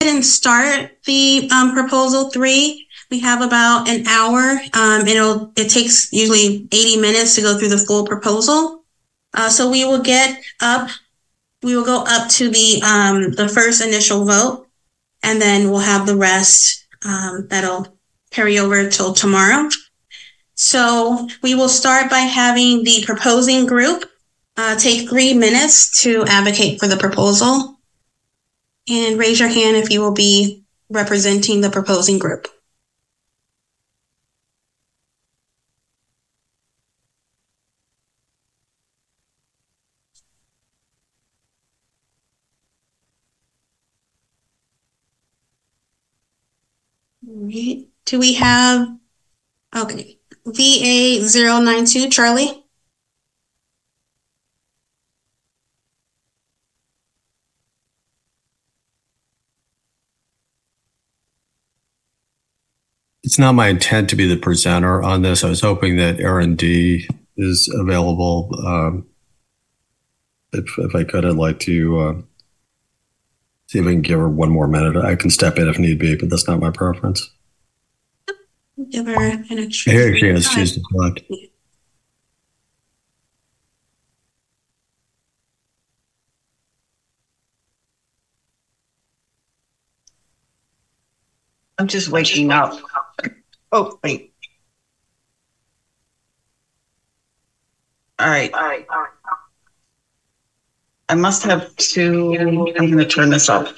and start the proposal 3. We have about an hour. It takes usually 80 minutes to go through the full proposal. So we will go up to the first initial vote, and then we'll have the rest that'll carry over till tomorrow. So we will start by having the proposing group take 3 minutes to advocate for the proposal. And raise your hand if you will be representing the proposing group. All right. Do we have, okay, VA092, Charlie? It's not my intent to be the presenter on this. I was hoping that Erin D is available. If I could, I'd like to see if I can give her 1 more minute. I can step in if need be, but that's not my preference. Give her an extra. Here she is. She's left. I'm just waking up. Oh, wait. All right. I must have 2. I'm going to turn this off.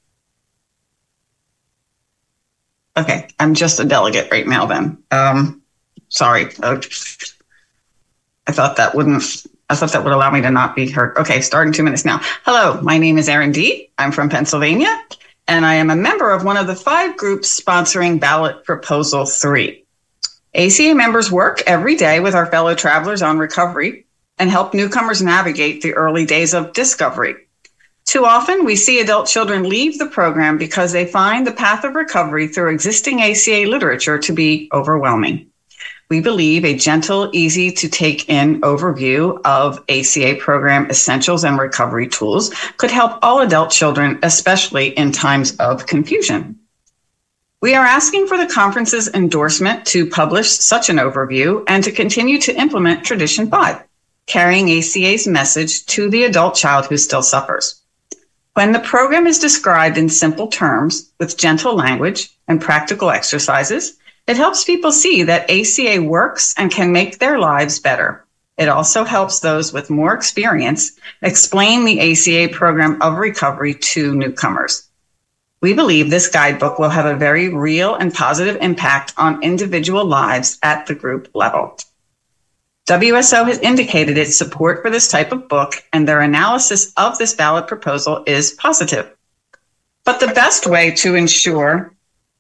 Okay. I'm just a delegate right now then. Sorry. I thought that would allow me to not be heard. Okay. Starting 2 minutes now. Hello. My name is Erin D. I'm from Pennsylvania, and I am a member of one of the 5 groups sponsoring ballot proposal 3. ACA members work every day with our fellow travelers on recovery and help newcomers navigate the early days of discovery. Too often, we see adult children leave the program because they find the path of recovery through existing ACA literature to be overwhelming. We believe a gentle, easy to take in overview of ACA program essentials and recovery tools could help all adult children, especially in times of confusion. We are asking for the conference's endorsement to publish such an overview and to continue to implement Tradition 5, carrying ACA's message to the adult child who still suffers. When the program is described in simple terms with gentle language and practical exercises, it helps people see that ACA works and can make their lives better. It also helps those with more experience explain the ACA program of recovery to newcomers. We believe this guidebook will have a very real and positive impact on individual lives at the group level. WSO has indicated its support for this type of book, and their analysis of this ballot proposal is positive. But the best way to ensure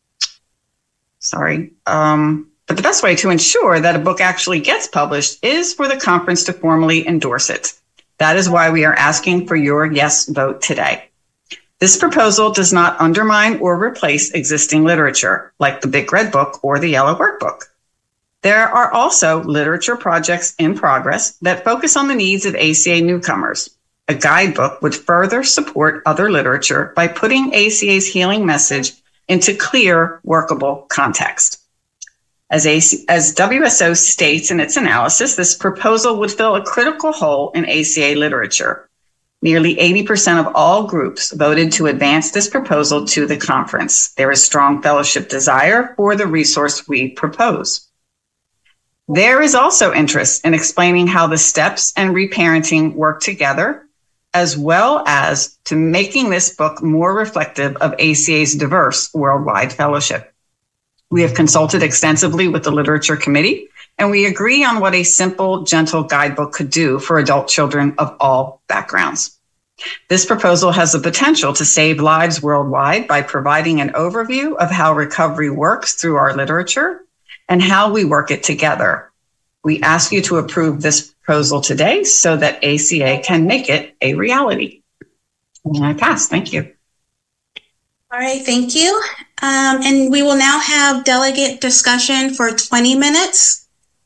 that a book actually gets published is for the conference to formally endorse it. That is why we are asking for your yes vote today. This proposal does not undermine or replace existing literature, like the Big Red Book or the Yellow Workbook. There are also literature projects in progress that focus on the needs of ACA newcomers. A guidebook would further support other literature by putting ACA's healing message into clear, workable context. As WSO states in its analysis, this proposal would fill a critical hole in ACA literature. Nearly 80% of all groups voted to advance this proposal to the conference. There is strong fellowship desire for the resource we propose. There is also interest in explaining how the steps and reparenting work together, as well as to making this book more reflective of ACA's diverse worldwide fellowship. We have consulted extensively with the Literature Committee, and we agree on what a simple, gentle guidebook could do for adult children of all backgrounds. This proposal has the potential to save lives worldwide by providing an overview of how recovery works through our literature and how we work it together. We ask you to approve this proposal today so that ACA can make it a reality. And I pass. Thank you. All right, thank you. And we will now have delegate discussion for 20 minutes.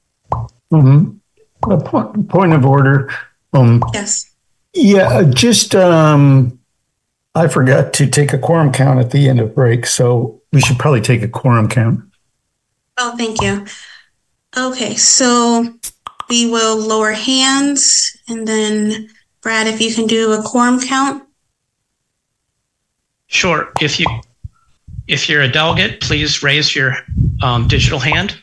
A point of order. Yes. Yeah, just I forgot to take a quorum count at the end of break, so we should probably take a quorum count. Oh, thank you. Okay, so we will lower hands, and then Brad, if you can do a quorum count. Sure. If you're a delegate, please raise your digital hand.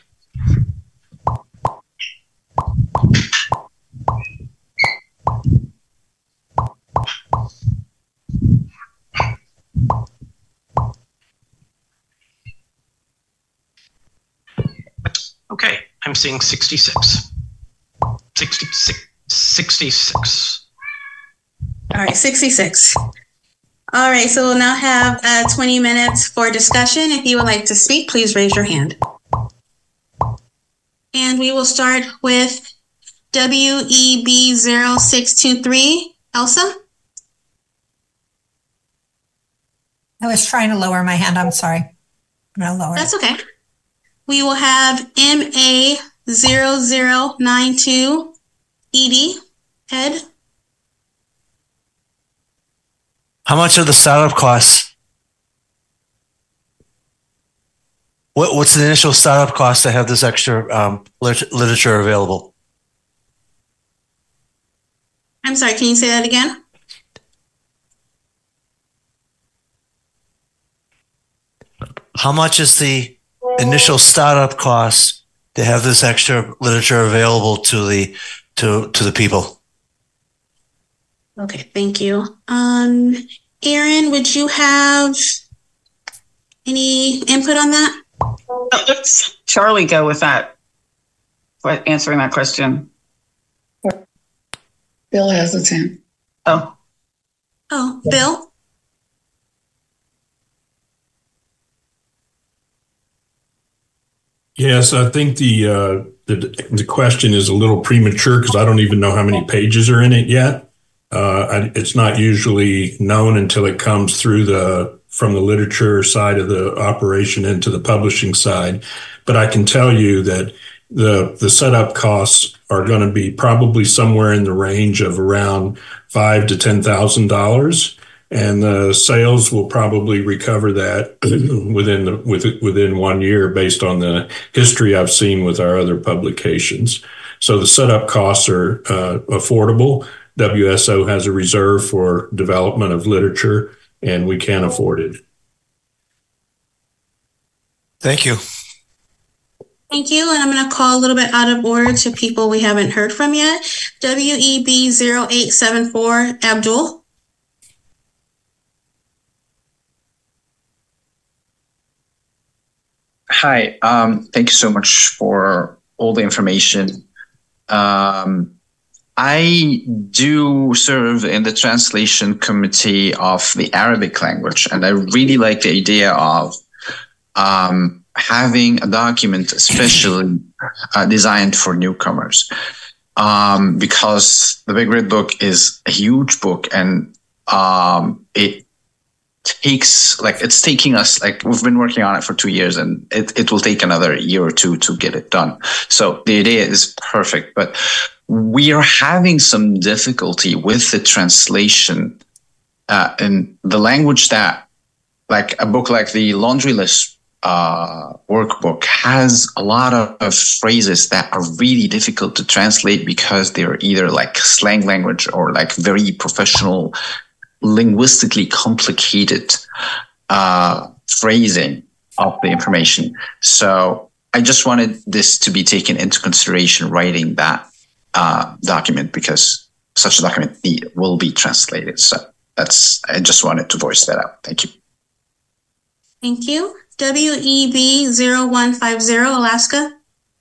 Okay, I'm seeing 66. 66. All right, 66. All right, so we'll now have 20 minutes for discussion. If you would like to speak, please raise your hand. And we will start with WEB0623. Elsa? I was trying to lower my hand. I'm sorry. I'm going to lower That's okay. We will have MA0092. Edie. Ed? How much are the startup costs? What's the initial startup cost to have this extra literature available? I'm sorry, can you say that again? How much is the initial startup cost to have this extra literature available to the people? Okay, thank you. Aaron, would you have any input on that? Let's Charlie go with that. Answering that question. Bill has his hand. Oh, Bill? Yes, I think the question is a little premature because I don't even know how many pages are in it yet. It's not usually known until it comes through from the literature side of the operation into the publishing side. But I can tell you that the setup costs are going to be probably somewhere in the range of around $5,000 to $10,000. And the sales will probably recover that within 1 year based on the history I've seen with our other publications. So the setup costs are affordable. WSO has a reserve for development of literature, and we can afford it. Thank you. Thank you. And I'm going to call a little bit out of order to people we haven't heard from yet. WEB0874, Abdul. Hi, thank you so much for all the information. I do serve in the translation committee of the Arabic language, and I really like the idea of having a document especially designed for newcomers, because the Big Red Book is a huge book, and it's taking us, we've been working on it for 2 years, and it will take another year or two to get it done. So the idea is perfect, but we are having some difficulty with the translation in the language that, like a book like the Laundry List workbook has a lot of phrases that are really difficult to translate because they're either like slang language or like very professional, linguistically complicated phrasing of the information. So I just wanted this to be taken into consideration writing that document, because such a document will be translated. So I just wanted to voice that out. Thank you. Thank you. WEB0150, Alaska.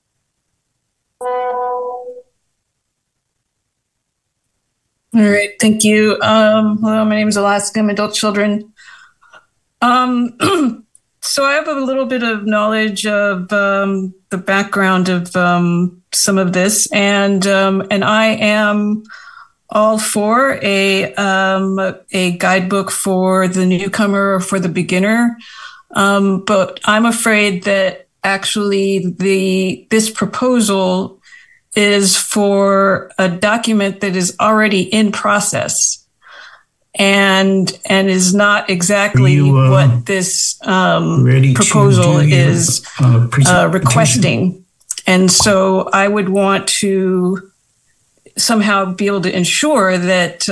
All right, thank you. Hello, my name is Alaska. I'm adult children. So I have a little bit of knowledge of the background of some of this, and I am all for a guidebook for the newcomer or for the beginner, but I'm afraid that actually this proposal is for a document that is already in process. and is not exactly you, what this ready to proposal do your, is requesting. And so I would want to somehow be able to ensure that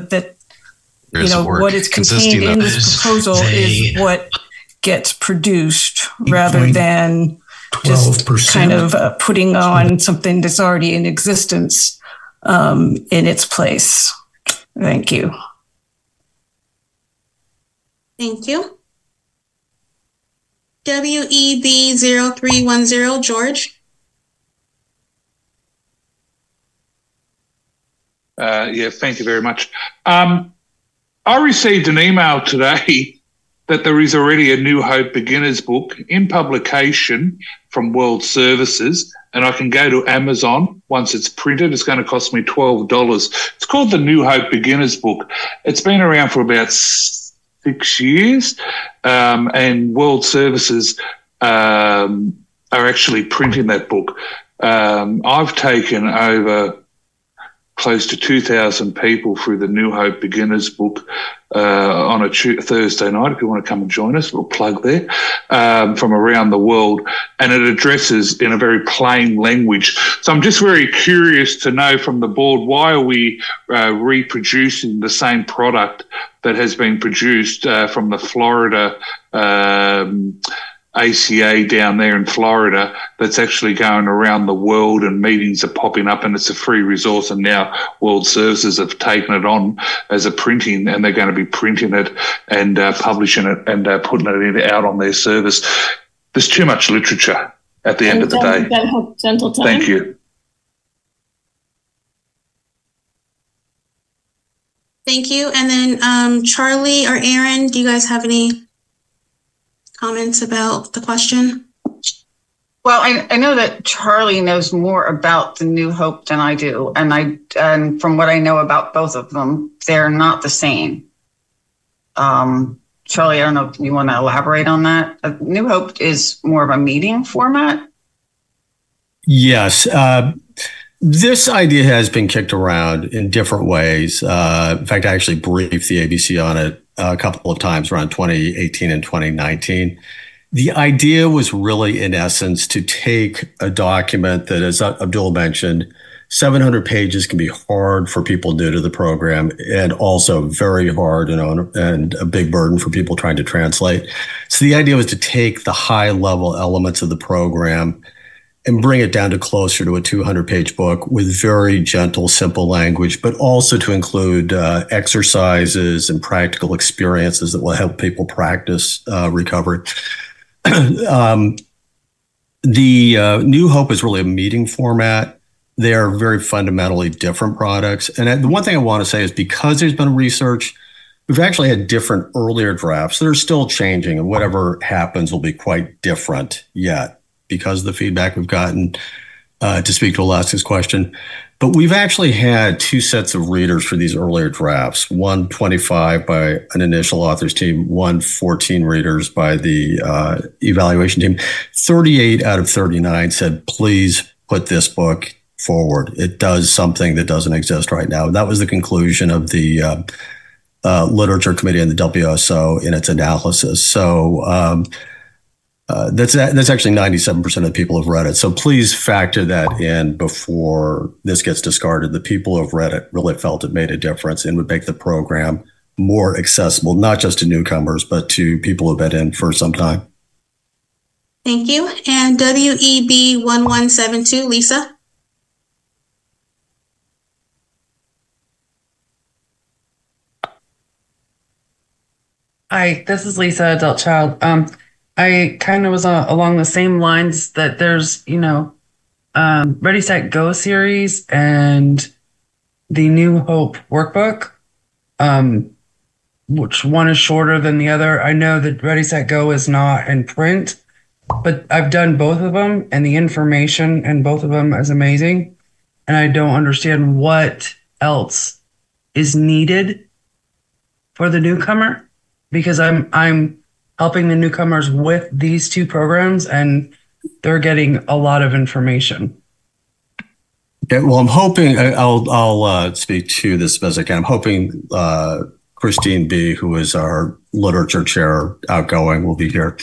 what is contained in this proposal is what gets produced rather than just kind of putting on something that's already in existence in its place. Thank you. Thank you. WEB0310, George. Thank you very much. I received an email today that there is already a New Hope Beginners book in publication from World Services, and I can go to Amazon once it's printed. It's going to cost me $12. It's called the New Hope Beginners book. It's been around for about 6 years, and World Services are actually printing that book. I've taken over close to 2,000 people through the New Hope Beginners book on a Thursday night. If you want to come and join us, we'll plug there, from around the world. And it addresses in a very plain language. So I'm just very curious to know from the board, why are we reproducing the same product that has been produced from the Florida ACA down there in Florida, that's actually going around the world, and meetings are popping up, and it's a free resource, and now World Services have taken it on as a printing, and they're going to be printing it and publishing it and putting it out on their service. There's too much literature at the end of the day. Gentle time. Thank you. Thank you. And then Charlie or Aaron, do you guys have any comments about the question? Well, I know that Charlie knows more about the New Hope than I do. And from what I know about both of them, they're not the same. Charlie, I don't know if you want to elaborate on that. New Hope is more of a meeting format. Yes. This idea has been kicked around in different ways. In fact, I actually briefed the ABC on it a couple of times around 2018 and 2019. The idea was really, in essence, to take a document that, as Abdul mentioned, 700 pages can be hard for people new to the program, and also very hard and a big burden for people trying to translate. So the idea was to take the high-level elements of the program and bring it down to closer to a 200-page book with very gentle, simple language, but also to include exercises and practical experiences that will help people practice recovery. The New Hope is really a meeting format. They are very fundamentally different products. And the one thing I want to say is, because there's been research, we've actually had different earlier drafts that are still changing, and whatever happens will be quite different yet, because of the feedback we've gotten, to speak to Alaska's question. But we've actually had two sets of readers for these earlier drafts, one 25 by an initial authors team, one 14 readers by the evaluation team. 38 out of 39 said, please put this book forward. It does something that doesn't exist right now. That was the conclusion of the literature committee and the WSO in its analysis. So that's actually 97% of the people have read it. So please factor that in before this gets discarded. The people who have read it really felt it made a difference and would make the program more accessible, not just to newcomers, but to people who've been in for some time. Thank you. And WEB1172, Lisa. Hi, this is Lisa, adult child. I kind of was along the same lines that there's, Ready, Set, Go series and the New Hope workbook, which one is shorter than the other. I know that Ready, Set, Go is not in print, but I've done both of them, and the information in both of them is amazing. And I don't understand what else is needed for the newcomer, because I'm helping the newcomers with these two programs, and they're getting a lot of information. Okay, well, I'm hoping I'll speak to this as I can. I'm hoping Christine B., who is our literature chair, outgoing, will be here.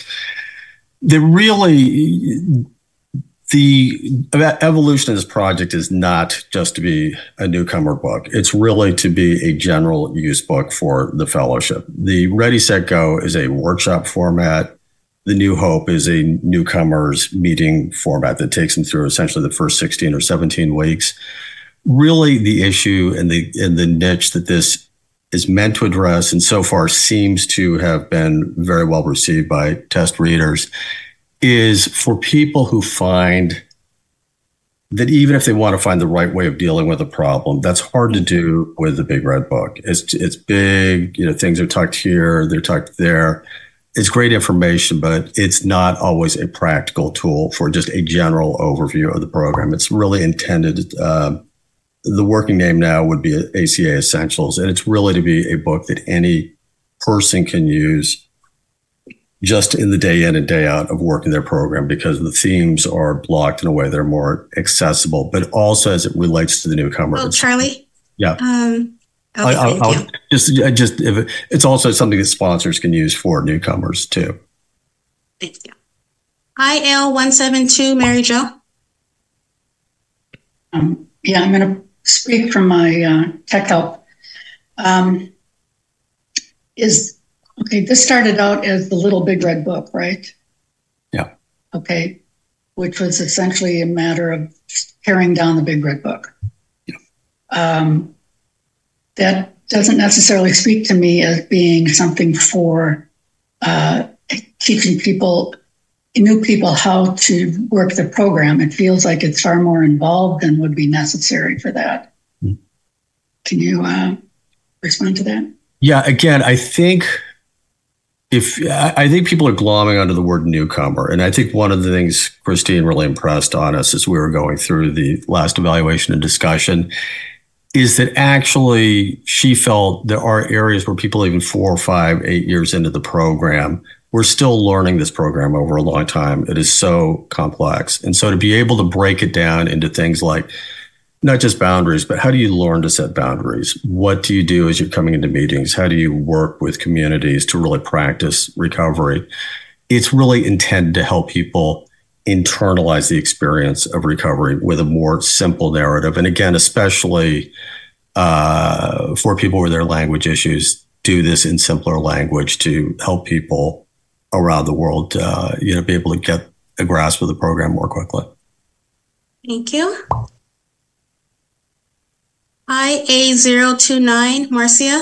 The evolution of this project is not just to be a newcomer book. It's really to be a general use book for the fellowship. The Ready, Set, Go is a workshop format. The New Hope is a newcomers meeting format that takes them through essentially the first 16 or 17 weeks. Really, the issue and the niche that this is meant to address, and so far seems to have been very well received by test readers, is for people who find that even if they want to find the right way of dealing with a problem, that's hard to do with the Big Red Book. It's big, things are tucked here, they're tucked there. It's great information, but it's not always a practical tool for just a general overview of the program. It's really intended, the working name now would be ACA Essentials, and it's really to be a book that any person can use just in the day in and day out of working their program, because the themes are blocked in a way that are more accessible, but also as it relates to the newcomer. Oh, Charlie? Yeah. Okay, it's also something that sponsors can use for newcomers too. Thank you. IL 172, Mary Jo. Yeah, I'm going to speak from my tech help. This started out as the Little Big Red Book, right? Yeah. Okay, which was essentially a matter of tearing down the Big Red Book. Yeah. That doesn't necessarily speak to me as being something for teaching new people how to work the program. It feels like it's far more involved than would be necessary for that. Can you respond to that? Yeah, again, I think people are glomming onto the word newcomer. And I think one of the things Christine really impressed on us as we were going through the last evaluation and discussion is that actually she felt there are areas where people even 4 or 5, 8 years into the program, we're still learning this program over a long time. It is so complex. And so to be able to break it down into things like not just boundaries, but how do you learn to set boundaries? What do you do as you're coming into meetings? How do you work with communities to really practice recovery? It's really intended to help people internalize the experience of recovery with a more simple narrative. And again, especially for people with their language issues, do this in simpler language to help people around the world, be able to get a grasp of the program more quickly. Thank you. IA029, Marcia.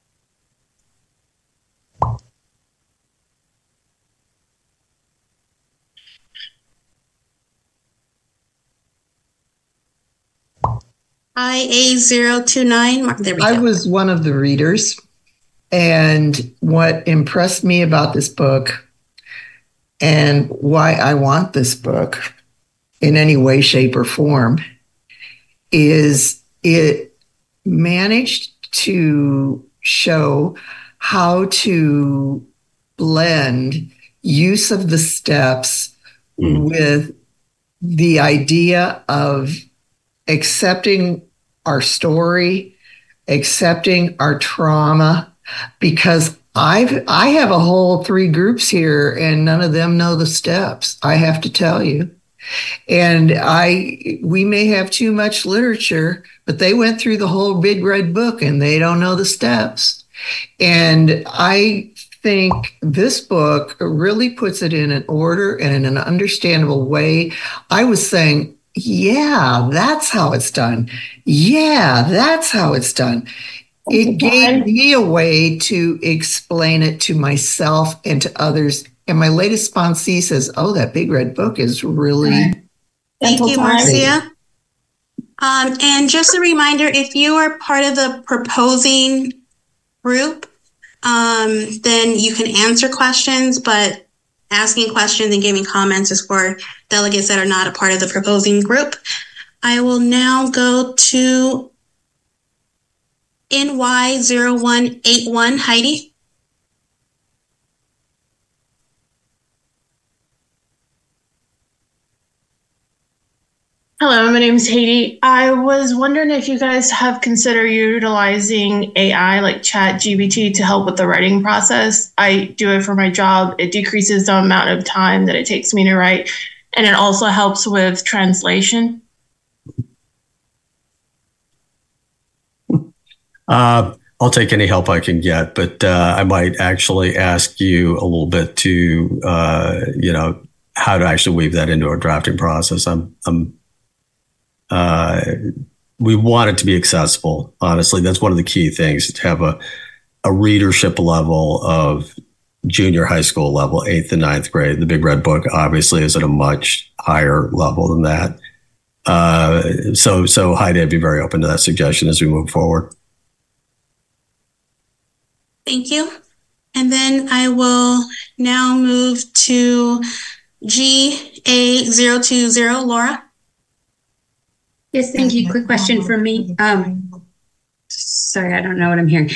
IA029, there we go. I was one of the readers, and what impressed me about this book and why I want this book in any way, shape, or form is it managed to show how to blend use of the steps with the idea of accepting our story, accepting our trauma, because I have a whole 3 groups here and none of them know the steps, I have to tell you. And we may have too much literature, but they went through the whole Big Red Book and they don't know the steps. And I think this book really puts it in an order and in an understandable way. I was saying, yeah, that's how it's done. Yeah, that's how it's done. It gave me a way to explain it to myself and to others. And my latest sponsee says, oh, that Big Red Book is really... Thank you, Marcia. And just a reminder, if you are part of the proposing group, then you can answer questions, but asking questions and giving comments is for delegates that are not a part of the proposing group. I will now go to NY0181, Heidi. Hello, my name is Haiti. I was wondering if you guys have considered utilizing AI like ChatGPT to help with the writing process. I do it for my job. It decreases the amount of time that it takes me to write, and it also helps with translation. I'll take any help I can get, but I might actually ask you a little bit to, how to actually weave that into our drafting process. We want it to be accessible. Honestly, that's one of the key things, to have a readership level of junior high school level, 8th and 9th grade. The Big Red Book obviously is at a much higher level than that. So Heidi, I'd be very open to that suggestion as we move forward. Thank you. And then I will now move to GA020, Laura. Yes, thank you. Quick question for me. Sorry, I don't know what I'm hearing.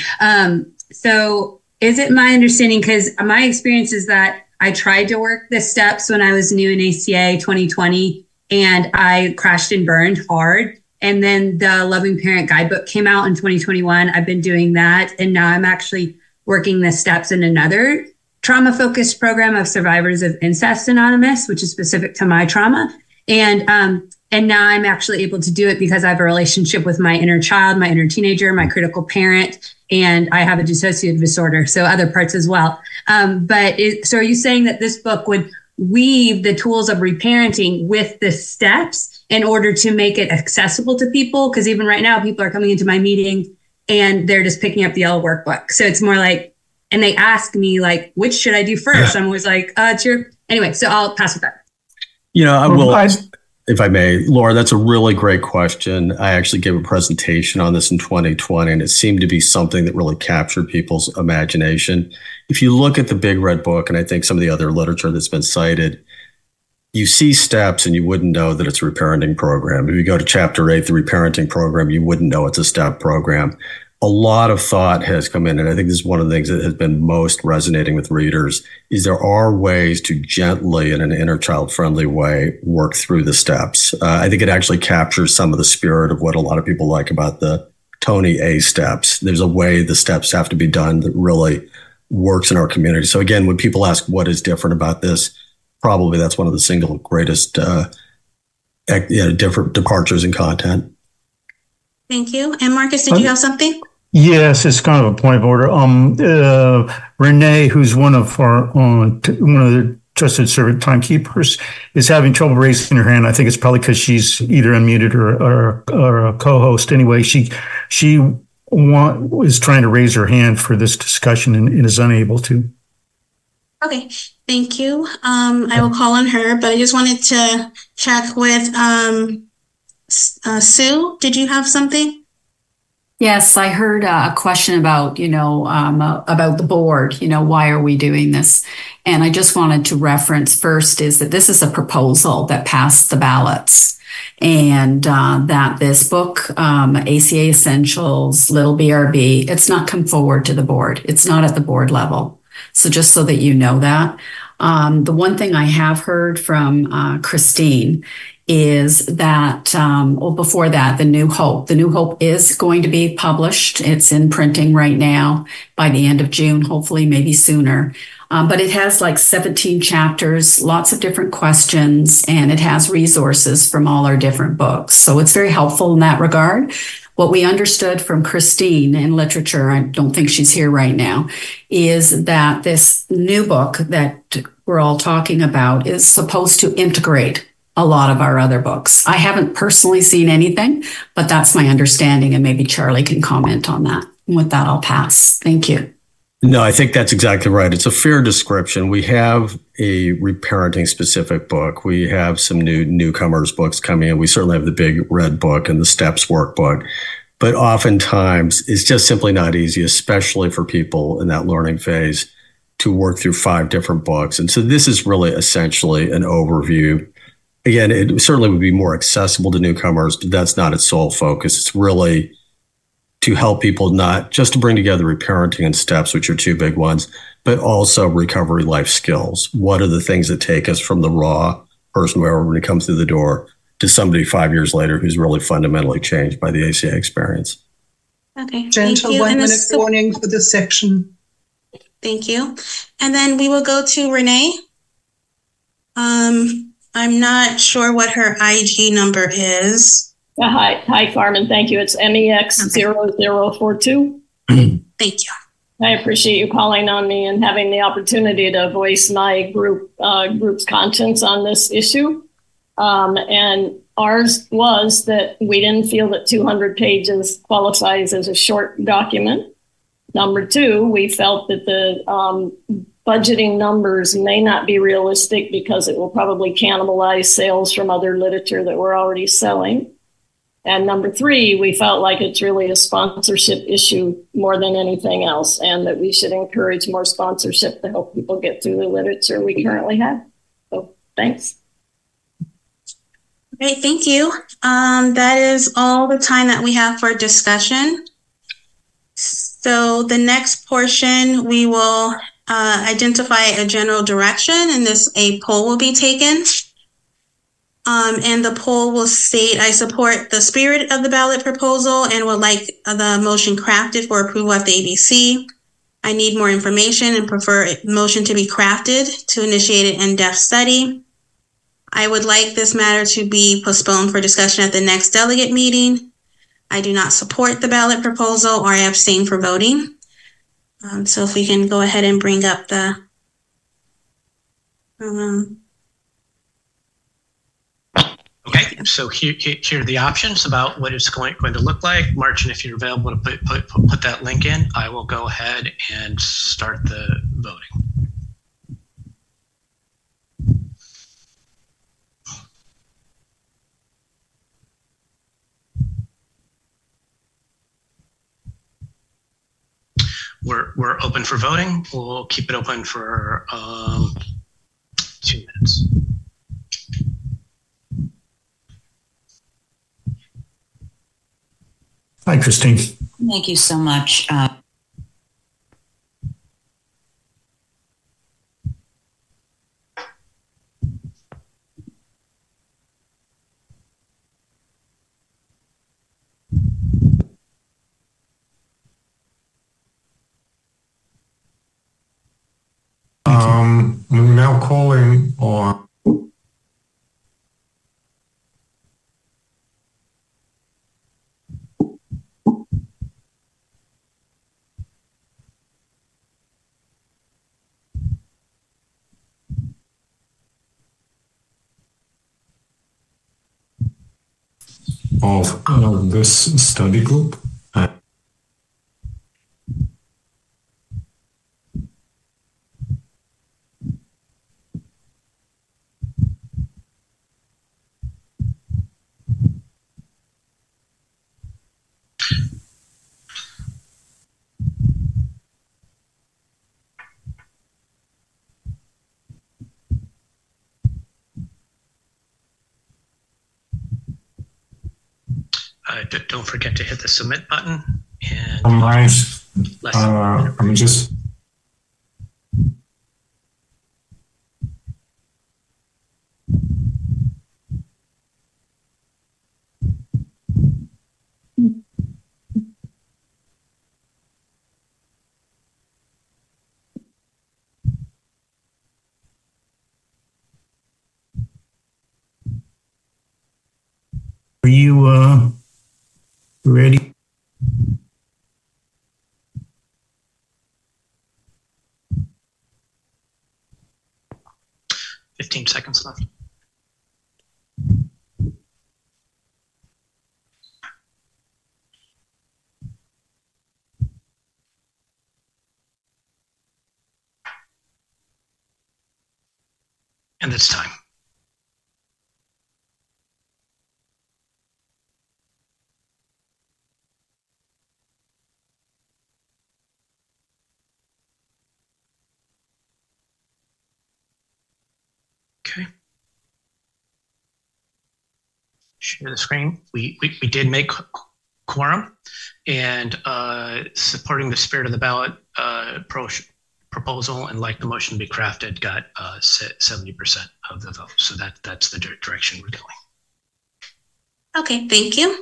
So is it my understanding, because my experience is that I tried to work the steps when I was new in ACA 2020, and I crashed and burned hard. And then the Loving Parent Guidebook came out in 2021. I've been doing that. And now I'm actually working the steps in another trauma-focused program of Survivors of Incest Anonymous, which is specific to my trauma. And now I'm actually able to do it because I have a relationship with my inner child, my inner teenager, my critical parent, and I have a dissociative disorder, so other parts as well. So are you saying that this book would weave the tools of reparenting with the steps in order to make it accessible to people? Because even right now, people are coming into my meeting and they're just picking up the yellow workbook. So it's more like, and they ask me like, which should I do first? Yeah. I'm always like, it's your, anyway, so I'll pass with that. I will, if I may, Laura, that's a really great question. I actually gave a presentation on this in 2020, and it seemed to be something that really captured people's imagination. If you look at the Big Red Book, and I think some of the other literature that's been cited, you see steps and you wouldn't know that it's a reparenting program. If you go to chapter 8, the reparenting program, you wouldn't know it's a step program. A lot of thought has come in, and I think this is one of the things that has been most resonating with readers, is there are ways to gently, in an inner child friendly way, work through the steps. I think it actually captures some of the spirit of what a lot of people like about the Tony A steps. There's a way the steps have to be done that really works in our community. So again, when people ask what is different about this, probably that's one of the single greatest different departures in content. Thank you. And Marcus, did you have something? Yes, it's kind of a point of order. Renee, who's one of the trusted servant timekeepers, is having trouble raising her hand. I think it's probably because she's either unmuted or a co-host. Anyway, she is trying to raise her hand for this discussion and is unable to. Okay, thank you. I will call on her, but I just wanted to check with Sue. Did you have something? Yes, I heard a question about, about the board, why are we doing this? And I just wanted to reference first is that this is a proposal that passed the ballots, and that this book, ACA Essentials, Little BRB, it's not come forward to the board. It's not at the board level. So just so that you know that. The one thing I have heard from Christine is that, before that, The New Hope. The New Hope is going to be published. It's in printing right now by the end of June, hopefully maybe sooner. But it has like 17 chapters, lots of different questions, and it has resources from all our different books. So it's very helpful in that regard. What we understood from Christine in literature, I don't think she's here right now, is that this new book that we're all talking about is supposed to integrate a lot of our other books. I haven't personally seen anything, but that's my understanding, and maybe Charlie can comment on that. And with that, I'll pass. Thank you. No, I think that's exactly right. It's a fair description. We have a reparenting specific book. We have some newcomers books coming in. We certainly have the Big Red Book and the Steps workbook. But oftentimes, it's just simply not easy, especially for people in that learning phase, to work through 5 different books. And so this is really essentially an overview. Again, it certainly would be more accessible to newcomers, but that's not its sole focus. It's really to help people not just to bring together reparenting and steps, which are 2 big ones, but also recovery life skills. What are the things that take us from the raw person when it comes through the door to somebody 5 years later who's really fundamentally changed by the ACA experience. Okay. Gentle, thank you. 1 minute warning for this section. Thank you. And then we will go to Renee. I'm not sure what her IG number is. Hi, Carmen. Thank you. It's MEX0042. Thank you. I appreciate you calling on me and having the opportunity to voice my group's conscience on this issue. And ours was that we didn't feel that 200 pages qualifies as a short document. Number two, we felt that the budgeting numbers may not be realistic because it will probably cannibalize sales from other literature that we're already selling. And number three, we felt like it's really a sponsorship issue more than anything else, and that we should encourage more sponsorship to help people get through the literature we currently have. So thanks. Great, thank you. That is all the time that we have for discussion. So the next portion, we will identify a general direction, and a poll will be taken. And the poll will state, I support the spirit of the ballot proposal and would like the motion crafted for approval of the ABC. I need more information and prefer a motion to be crafted to initiate an in-depth study. I would like this matter to be postponed for discussion at the next delegate meeting. I do not support the ballot proposal, or I abstain for voting. So if we can go ahead and bring up the Okay, so here are the options about what it's going to look like. Martin, if you're available to put that link in, I will go ahead and start the voting. We're open for voting. We'll keep it open for 2 minutes. Hi, Christine. Thank you so much. I'm now calling on of this study group. Don't forget to hit the submit button. And I'm just. Are you ready? $15 seconds left. And it's time. Okay. Share the screen. We did make quorum, and supporting the spirit of the ballot proposal and like the motion to be crafted got 70% of the vote. So that's the direction we're going. Okay, thank you.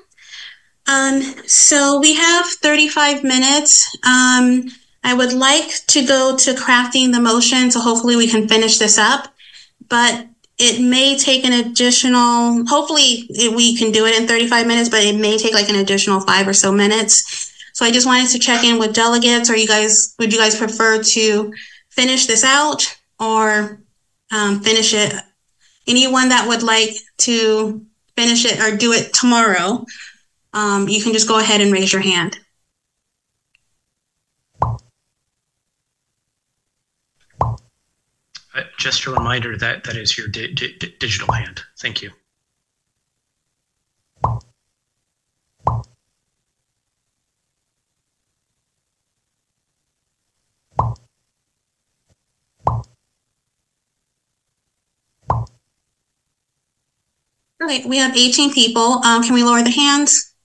So we have 35 minutes. I would like to go to crafting the motion, so hopefully we can finish this up, but it may take an additional, hopefully we can do it in 35 minutes, but it may take like an additional 5 or so minutes. So I just wanted to check in with delegates. Would you guys prefer to finish this out or finish it? Anyone that would like to finish it or do it tomorrow, you can just go ahead and raise your hand. Just a reminder that is your digital hand. Thank you. Okay, we have 18 people. Can we lower the hands?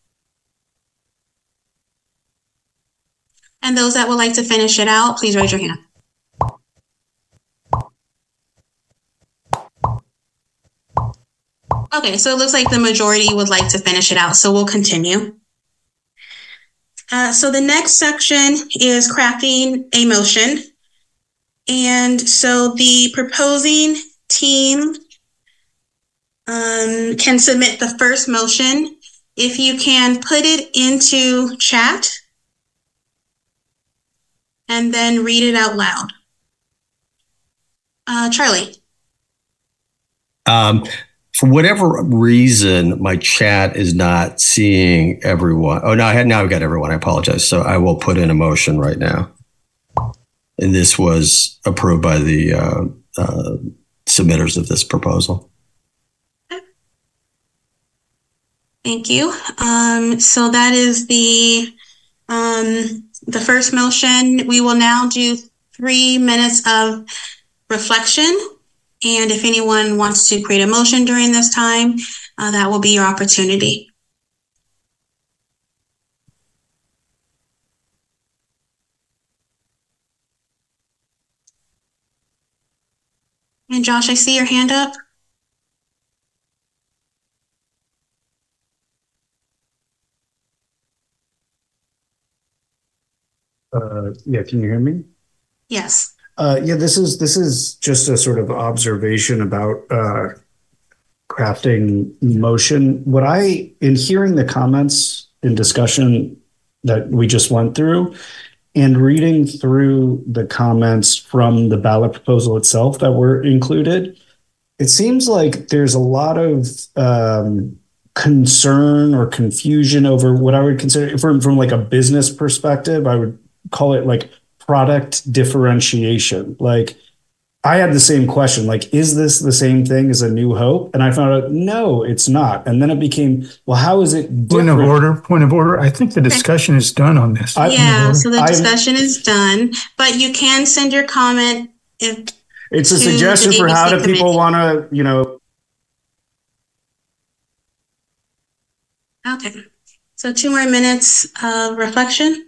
And those that would like to finish it out, please raise your hand. Okay, so it looks like the majority would like to finish it out, so we'll continue. So the next section is crafting a motion. And so the proposing team can submit the first motion. If you can put it into chat and then read it out loud. Charlie. For whatever reason, my chat is not seeing everyone. Oh, now I've got everyone. I apologize. So I will put in a motion right now. And this was approved by the submitters of this proposal. Thank you. So that is the first motion. We will now do 3 minutes of reflection. And if anyone wants to create a motion during this time, that will be your opportunity. And Josh, I see your hand up. Yeah, can you hear me? Yes. Yeah, this is just a sort of observation about crafting motion. In hearing the comments in discussion that we just went through and reading through the comments from the ballot proposal itself that were included, it seems like there's a lot of concern or confusion over what I would consider from like a business perspective. I would call it like product differentiation. Like I had the same question, like, is this the same thing as A New Hope? And I found out, no, it's not. And then it became, well, how is it different? Point of order. I think the discussion is done on this. So the discussion is done, but you can send your comment. It's a suggestion for how do people want to, Okay. So 2 more minutes of reflection.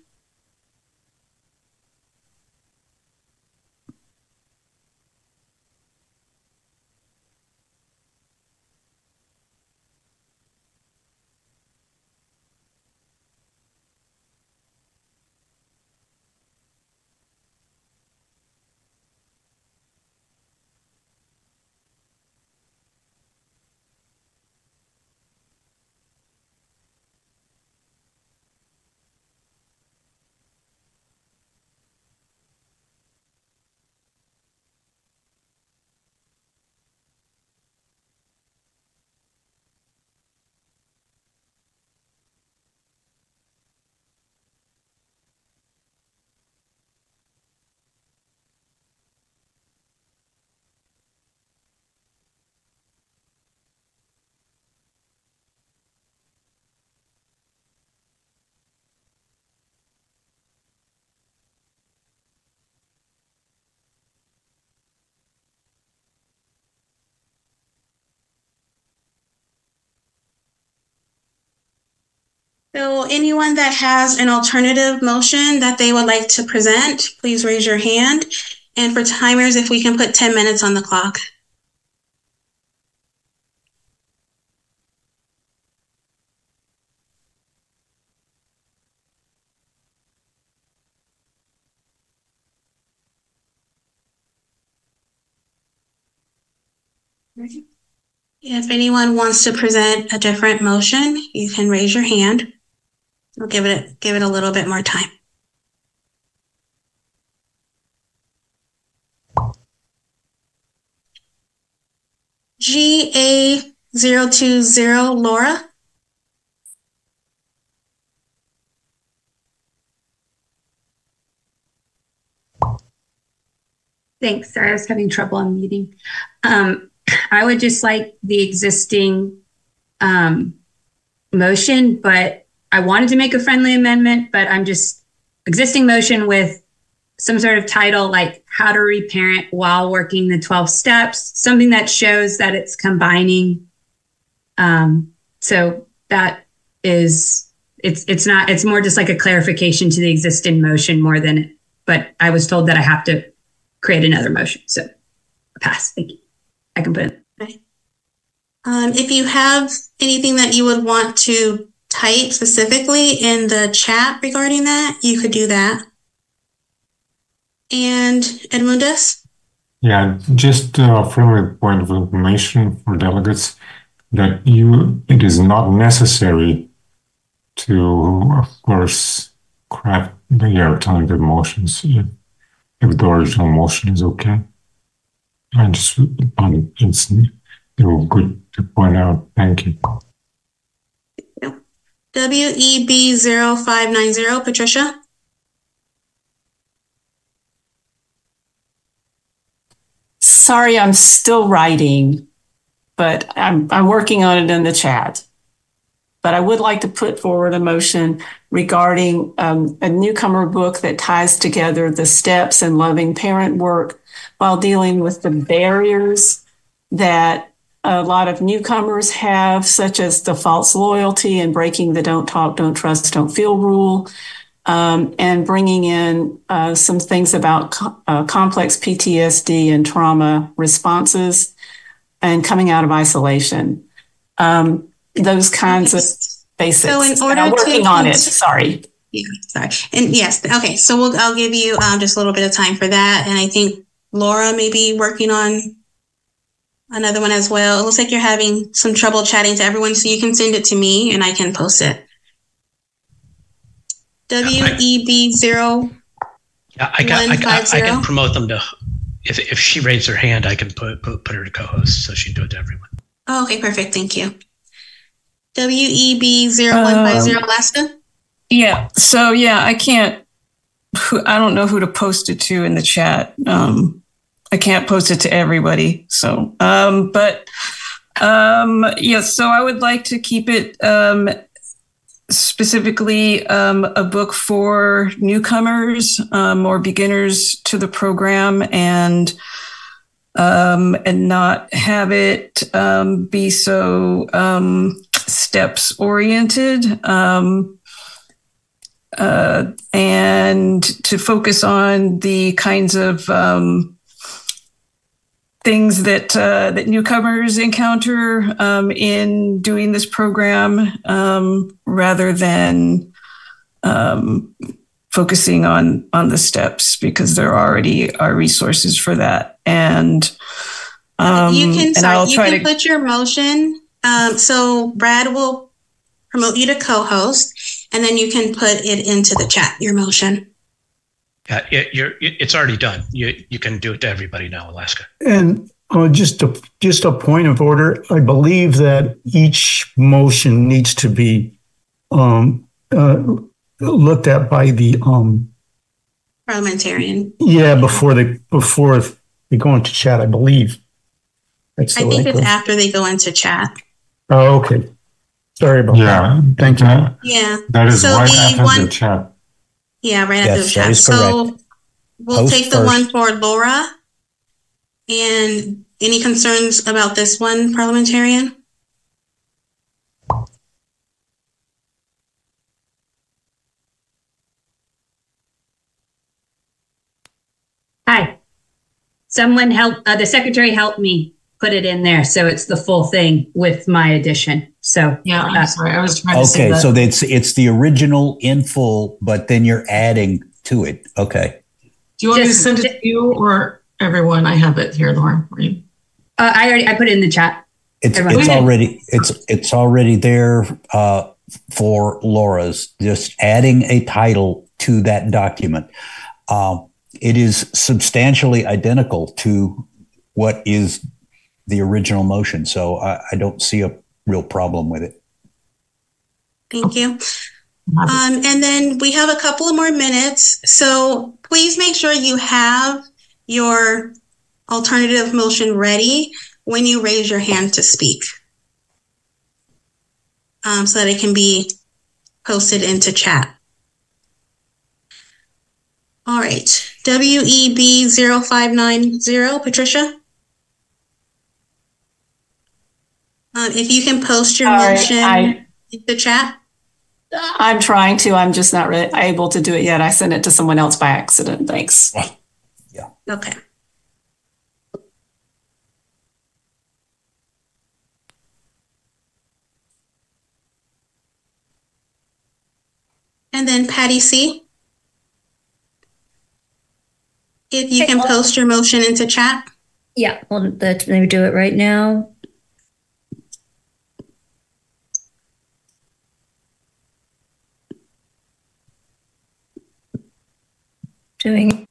So anyone that has an alternative motion that they would like to present, please raise your hand. And for timers, if we can put 10 minutes on the clock. If anyone wants to present a different motion, you can raise your hand. We'll give it a little bit more time. GA020, Laura. Thanks. Sorry, I was having trouble unmuting. I would just like the existing motion, but I wanted to make a friendly amendment, but I'm just existing motion with some sort of title like how to reparent while working the 12 steps, something that shows that it's combining. So that is, it's more just like a clarification to the existing motion more than, but I was told that I have to create another motion. So pass. Thank you. I can put it. Okay. If you have anything that you would want to type specifically in the chat regarding that, you could do that. And Edmundus? Yeah, just a friendly point of information for delegates that it is not necessary to, of course, craft the alternative motions if the original motion is okay. It's good to point out. Thank you. WEB0590, Patricia. Sorry, I'm still writing, but I'm working on it in the chat. But I would like to put forward a motion regarding a newcomer book that ties together the steps and loving parent work while dealing with the barriers that a lot of newcomers have, such as the false loyalty and breaking the don't talk, don't trust, don't feel rule, and bringing in some things about complex PTSD and trauma responses and coming out of isolation. Those kinds of basics. So in order I'm working on it. Sorry. Yeah, sorry. And yes, okay. So I'll give you just a little bit of time for that. And I think Laura may be working on another one as well. It looks like you're having some trouble chatting to everyone, so you can send it to me and I can post it. WEB0. Yeah, I can promote them to. If she raised her hand, I can put her to co-host, so she can do it to everyone. Oh, okay, perfect. Thank you. WEB0150, Alaska. Yeah. So yeah, I don't know who to post it to in the chat. I can't post it to everybody. So, yeah, so I would like to keep it specifically a book for newcomers or beginners to the program, and not have it be so steps oriented, and to focus on the kinds of things that newcomers encounter in doing this program, rather than focusing on the steps, because there already are resources for that. And you can to put your motion. So Brad will promote you to co-host, and then you can put it into the chat, your motion. Yeah, it's already done. You can do it to everybody now, Alaska. And just a point of order. I believe that each motion needs to be looked at by the parliamentarian. Yeah, before they go into chat, I believe. I think it's after they go into chat. Oh, okay. Sorry about that. Thank you. Yeah. That is right after the chat. Yeah, right after the chat. So we'll take the one for Laura. And any concerns about this one, parliamentarian? Hi. Someone help, the secretary helped me put it in there, so it's the full thing with my addition. So yeah, I'm sorry, I was trying to say that. Okay, so it's the original in full, but then you're adding to it. Okay. Do you want me to send it to you or everyone? I have it here, Lauren, for you. I put it in the chat. It's already there for Laura's. Just adding a title to that document. It is substantially identical to what is the original motion, so I don't see a real problem with it. Thank you. And then we have a couple of more minutes, so please make sure you have your alternative motion ready when you raise your hand to speak, so that it can be posted into chat. All right, WEB 0590, Patricia. If you can post your motion in the chat. I'm trying to. I'm just not able to do it yet. I sent it to someone else by accident. Thanks. Yeah. Okay. And then Patty C. If you can post your motion into chat. Yeah, well, let me do it right now. Doing.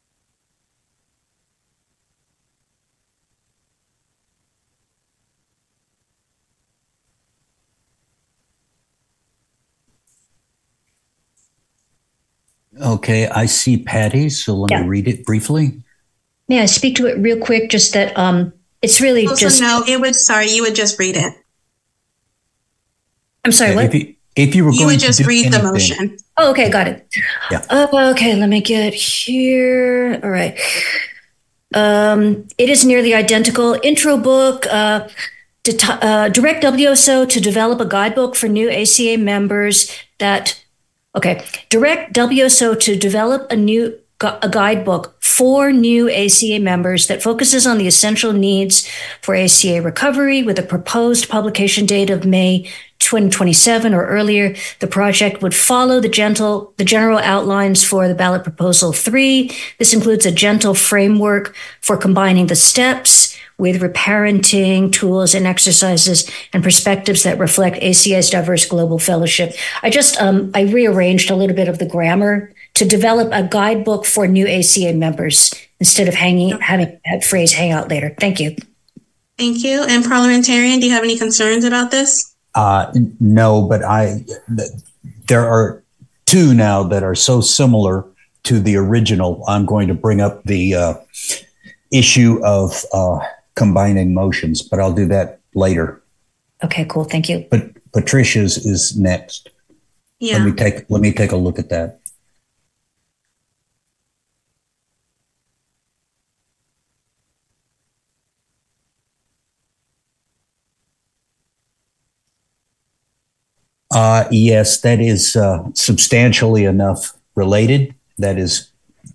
Okay, I see Patty, so let me read it briefly. May I speak to it real quick? Just that it's really just. No, you would just read it. I'm sorry, what? If you were going would just to do read anything, the motion. Oh, okay, got it. Yeah. Okay, let me get here. All right. It is nearly identical. Intro book. Direct WSO to develop a guidebook for new ACA members that. Okay. Direct WSO to develop a guidebook for new ACA members that focuses on the essential needs for ACA recovery with a proposed publication date of May 2027 or earlier. The project would follow the general outlines for the ballot proposal 3. This includes a gentle framework for combining the steps with reparenting tools and exercises and perspectives that reflect ACA's diverse global fellowship. I rearranged a little bit of the grammar to develop a guidebook for new ACA members instead of having that phrase hang out later. Thank you. Thank you. And parliamentarian, do you have any concerns about this? No, but there are two now that are so similar to the original. I'm going to bring up the issue of combining motions, but I'll do that later. Okay, cool. Thank you. But Patricia's is next. Yeah. Let me take a look at that. Yes, that is substantially enough related. That is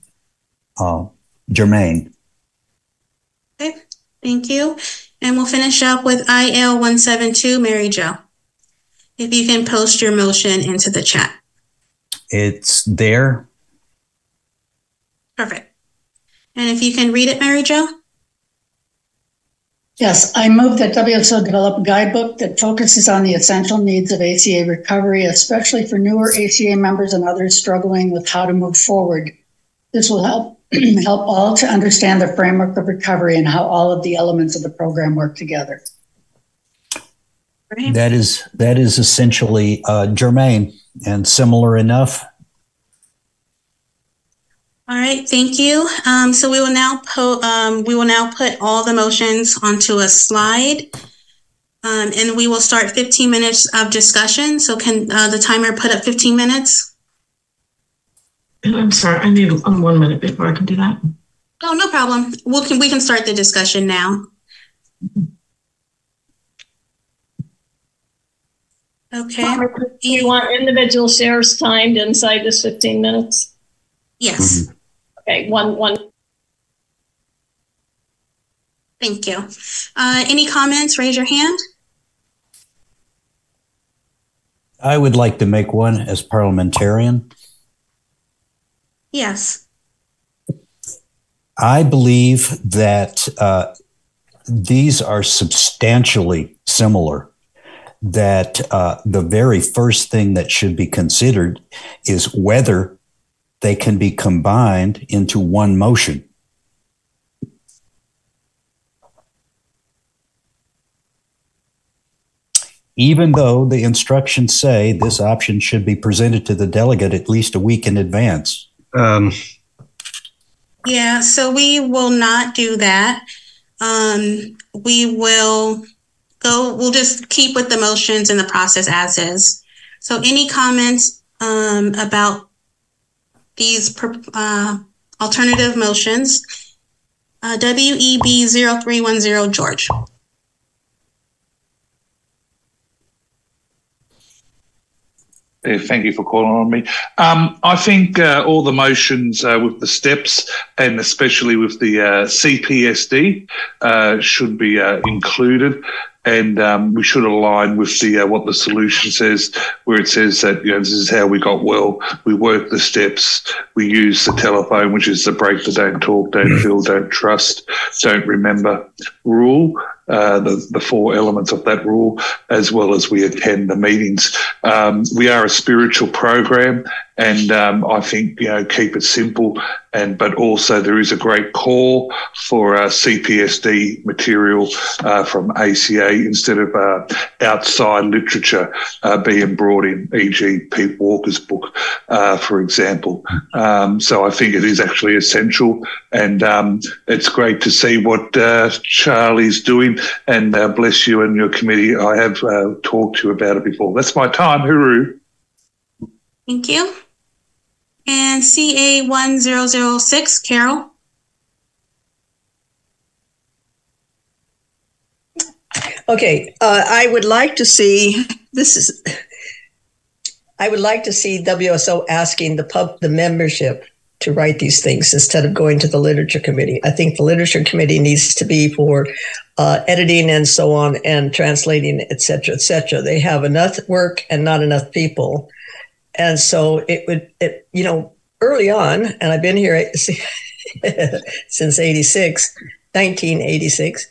germane. Okay, thank you. And we'll finish up with IL 172, Mary Jo. If you can post your motion into the chat. It's there. Perfect. And if you can read it, Mary Jo. Yes, I move that WSO develop a guidebook that focuses on the essential needs of ACA recovery, especially for newer ACA members and others struggling with how to move forward. This will help all to understand the framework of recovery and how all of the elements of the program work together. Right. That is essentially germane and similar enough. All right, thank you. So we will now put all the motions onto a slide, and we will start 15 minutes of discussion. So can the timer put up 15 minutes? I'm sorry, I need 1 minute before I can do that. Oh, no problem. We can start the discussion now. Okay. Do you want individual shares timed inside this 15 minutes? Yes. Mm-hmm. Okay, one. Thank you. Any comments? Raise your hand. I would like to make one as parliamentarian. Yes. I believe that these are substantially similar, that the very first thing that should be considered is whether they can be combined into one motion. Even though the instructions say this option should be presented to the delegate at least a week in advance. Yeah, so we will not do that. We'll just keep with the motions and the process as is. So any comments about these alternative motions? WEB 0310, George. Thank you for calling on me. I think all the motions with the steps and especially with the CPSD should be included. And we should align with the what the solution says, where it says that this is how we got well. We work the steps. We use the telephone, which is the break the don't talk, don't feel, don't trust, don't remember rule. The four elements of that rule, as well as we attend the meetings. We are a spiritual program, and I think keep it simple. But also there is a great call for CPSD material from ACA instead of outside literature being brought in, e.g. Pete Walker's book, for example. So I think it is actually essential, and it's great to see what Charlie's doing. And bless you and your committee. I have talked to you about it before. That's my time. Hooroo. Thank you. And CA 1006, Carol. Okay, I would like to see WSO asking the membership to write these things instead of going to the literature committee. I think the literature committee needs to be for editing and so on and translating, et cetera, et cetera. They have enough work and not enough people. And so early on, and I've been here since 1986,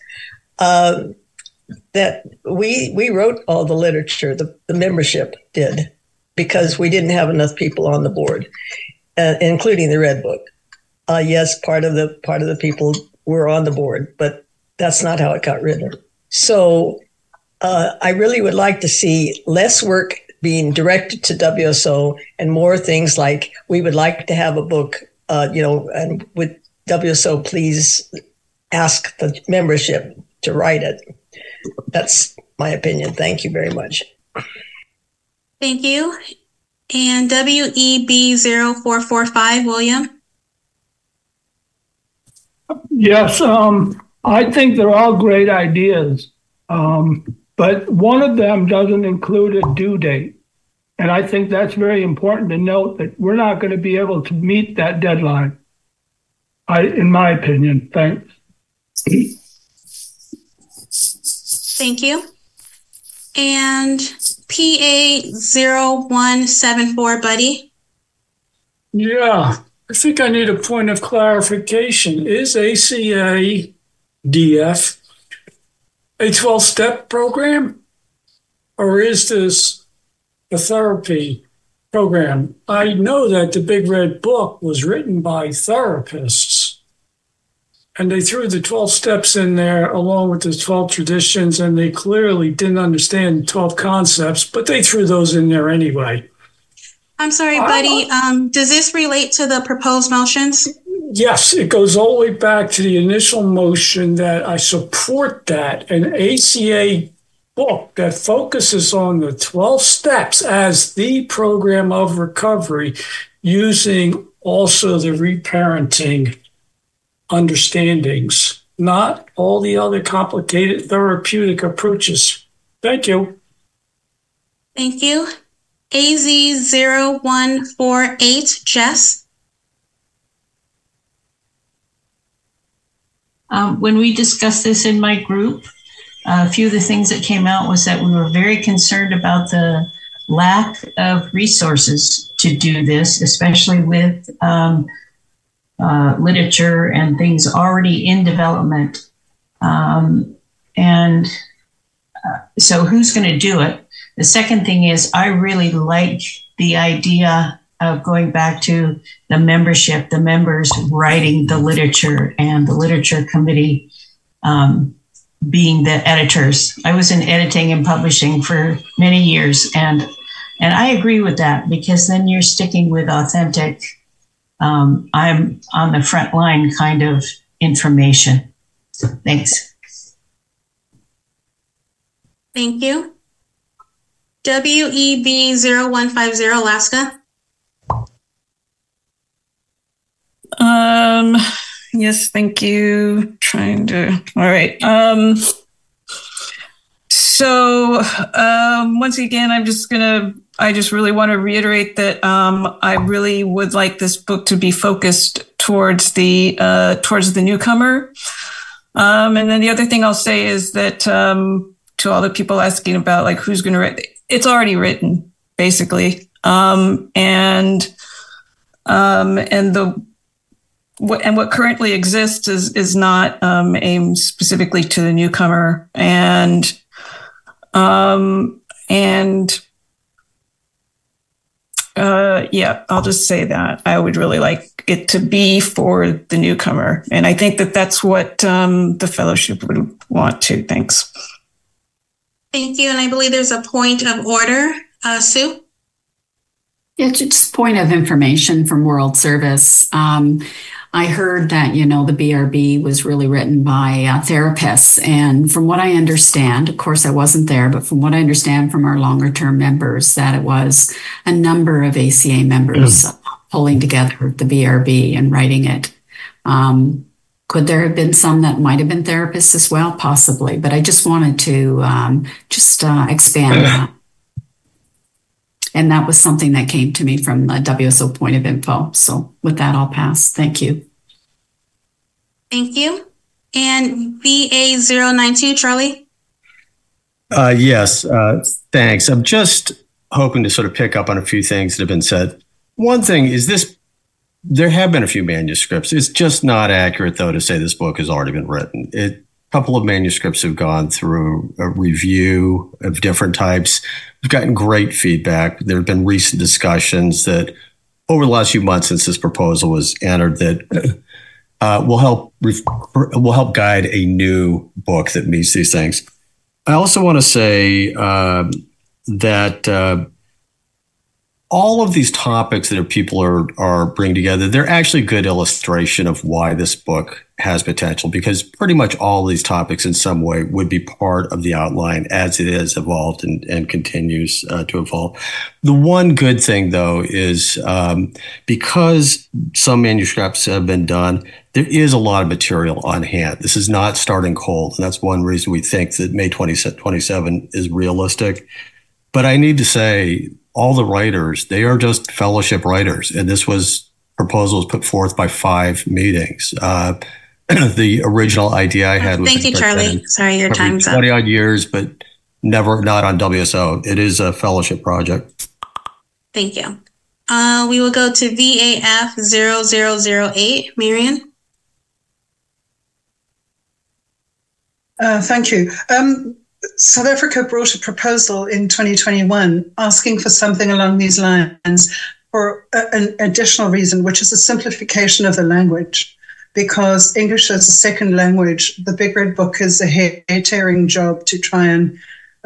that we wrote all the literature, the membership did, because we didn't have enough people on the board. Including the Red Book. Yes, part of the people were on the board, but that's not how it got written. So I really would like to see less work being directed to WSO and more things like we would like to have a book, and would WSO please ask the membership to write it. That's my opinion. Thank you very much. Thank you. And WEB 0445, William. Yes, I think they're all great ideas, but one of them doesn't include a due date. And I think that's very important to note that we're not going to be able to meet that deadline, in my opinion. Thanks. Thank you. And PA 0174, Buddy. Yeah, I think I need a point of clarification. Is ACA DF a 12-step program, or is this a therapy program? I know that the Big Red Book was written by therapists, and they threw the 12 steps in there along with the 12 traditions, and they clearly didn't understand 12 concepts, but they threw those in there anyway. I'm sorry, Buddy. Does this relate to the proposed motions? Yes, it goes all the way back to the initial motion that I support that an ACA book that focuses on the 12 steps as the program of recovery, using also the reparenting understandings, not all the other complicated therapeutic approaches. Thank you. Thank you. AZ 0148, Jess. When we discussed this in my group, a few of the things that came out was that we were very concerned about the lack of resources to do this, especially with literature and things already in development. And so who's going to do it? The second thing is I really like the idea of going back to the membership, the members writing the literature and the literature committee being the editors. I was in editing and publishing for many years, and I agree with that, because then you're sticking with authentic, I'm on the front line kind of information. Thanks. Thank you. WEB0150, Alaska. Yes, thank you. All right. So once again, I just really want to reiterate that I really would like this book to be focused towards the newcomer. And then the other thing I'll say is that to all the people asking about like who's going to write, it's already written basically, what currently exists is not aimed specifically to the newcomer, and I'll just say that I would really like it to be for the newcomer, and I think that that's what the fellowship would want to. Thanks. Thank you, and I believe there's a point of order, Sue. Yeah, just point of information from World Service. I heard that, the BRB was really written by therapists. And from what I understand, of course, I wasn't there, but from what I understand from our longer term members, that it was a number of ACA members pulling together the BRB and writing it. Could there have been some that might have been therapists as well? Possibly. But I just wanted to expand that. And that was something that came to me from the WSO point of info. So with that, I'll pass. Thank you. Thank you. And VA092, Charlie? Yes, thanks. I'm just hoping to sort of pick up on a few things that have been said. One thing is there have been a few manuscripts. It's just not accurate, though, to say this book has already been written. A couple of manuscripts have gone through a review of different types. We've gotten great feedback. There have been recent discussions that over the last few months since this proposal was entered that will help guide a new book that meets these things. I also want to say that all of these topics that people are bringing together, they're actually a good illustration of why this book has potential, because pretty much all these topics in some way would be part of the outline as it has evolved and continues to evolve. The one good thing, though, is because some manuscripts have been done, there is a lot of material on hand. This is not starting cold, and that's one reason we think that May 2027 is realistic. But I need to say, all the writers, they are just fellowship writers. And this proposal was put forth by 5 meetings. The original idea I had was— Thank you, Charlie. Sorry, your time's up. 20 odd years, but not on WSO. It is a fellowship project. Thank you. We will go to VAF0008, Marion. Thank you. South Africa brought a proposal in 2021 asking for something along these lines for an additional reason, which is a simplification of the language. Because English as a second language, the Big Red Book is a hair-tearing job to try and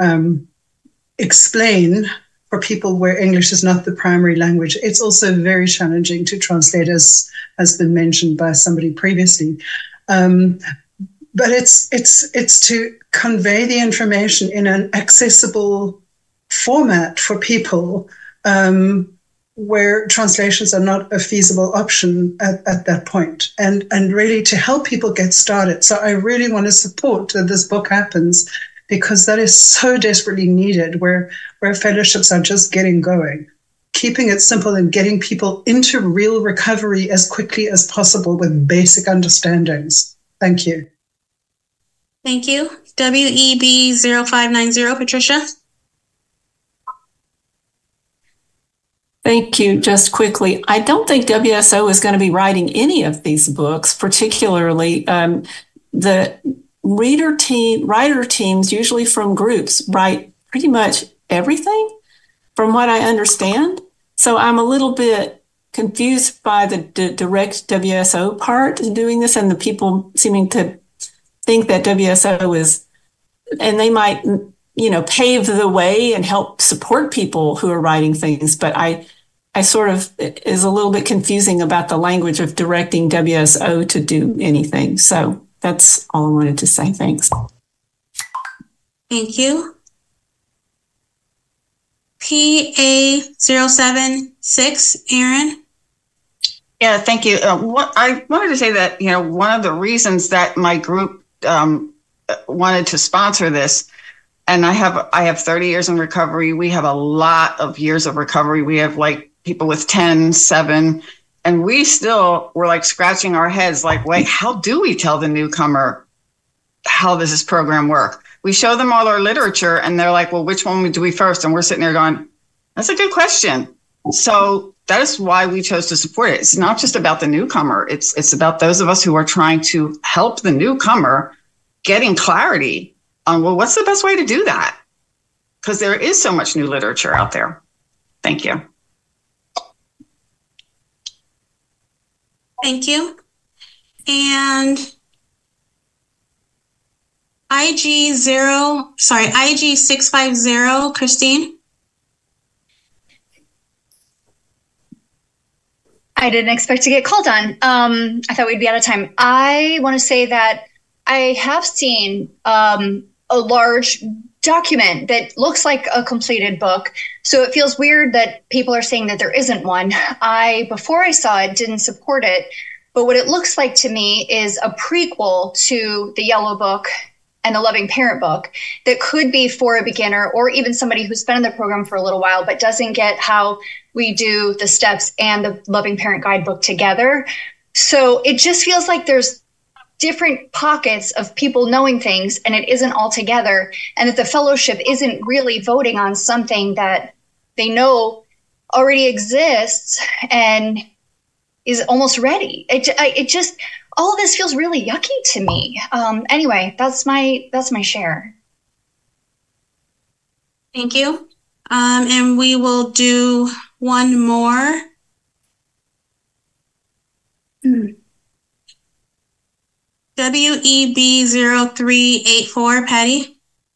explain for people where English is not the primary language. It's also very challenging to translate, as has been mentioned by somebody previously. But it's to convey the information in an accessible format for people where translations are not a feasible option at that point, and really to help people get started. So I really want to support that this book happens, because that is so desperately needed where fellowships are just getting going. Keeping it simple and getting people into real recovery as quickly as possible with basic understandings. Thank you. Thank you. WEB0590, Patricia. Thank you. Just quickly, I don't think WSO is going to be writing any of these books, particularly the writer teams, usually from groups, write pretty much everything from what I understand. So I'm a little bit confused by the direct WSO part doing this, and the people seeming to think that WSO is, and they might, pave the way and help support people who are writing things. But I sort of is a little bit confusing about the language of directing WSO to do anything. So that's all I wanted to say. Thanks. Thank you. PA076, Aaron. Yeah, thank you. What I wanted to say that, one of the reasons that my group wanted to sponsor this, and I have 30 years in recovery. We have a lot of years of recovery. We have like people with 10, 7, and we still were like scratching our heads like, wait, how do we tell the newcomer how does this program work? We show them all our literature and they're like, well, which one do we first? And we're sitting there going, that's a good question. So that is why we chose to support it. It's not just about the newcomer. It's about those of us who are trying to help the newcomer getting clarity on, well, what's the best way to do that? Because there is so much new literature out there. Thank you. Thank you. And IG650, Christine. I didn't expect to get called on. I thought we'd be out of time. I want to say that I have seen a large document that looks like a completed book. So it feels weird that people are saying that there isn't one. Before I saw it, didn't support it. But what it looks like to me is a prequel to the Yellow Book and the Loving Parent book that could be for a beginner or even somebody who's been in the program for a little while but doesn't get how we do the steps and the Loving Parent guidebook together. So it just feels like there's different pockets of people knowing things and it isn't all together, and that the fellowship isn't really voting on something that they know already exists and is almost ready. It just all of this feels really yucky to me. Anyway, that's my share. Thank you. And we will do one more. WEB0384, Patty.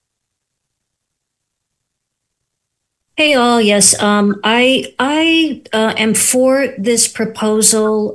Hey all, yes. I am for this proposal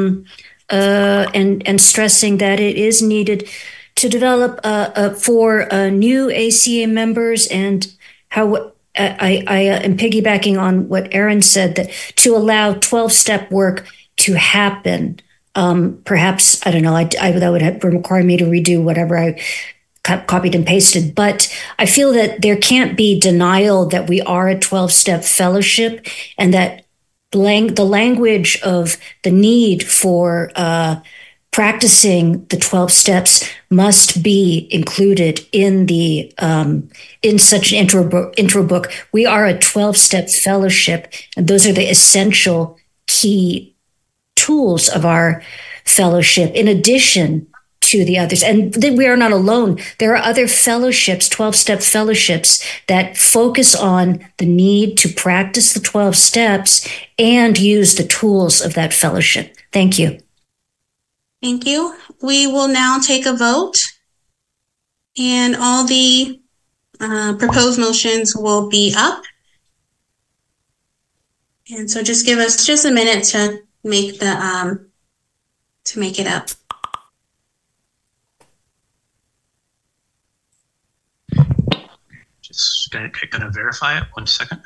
and stressing that it is needed to develop for new ACA members, and how I am piggybacking on what Aaron said, that to allow 12-step work to happen. Perhaps, I don't know, that would require me to redo whatever I copied and pasted, but I feel that there can't be denial that we are a 12-step fellowship, and that the language of the need for practicing the 12 steps must be included in the in such an intro book. We are a 12-step fellowship, and those are the essential key tools of our fellowship, in addition to the others. And then we are not alone. There are other fellowships, 12-step fellowships, that focus on the need to practice the 12 steps and use the tools of that fellowship. Thank you. Thank you. We will now take a vote, and all the proposed motions will be up. And so just give us just a minute to make the to make it up. Just gonna verify it. 1 second.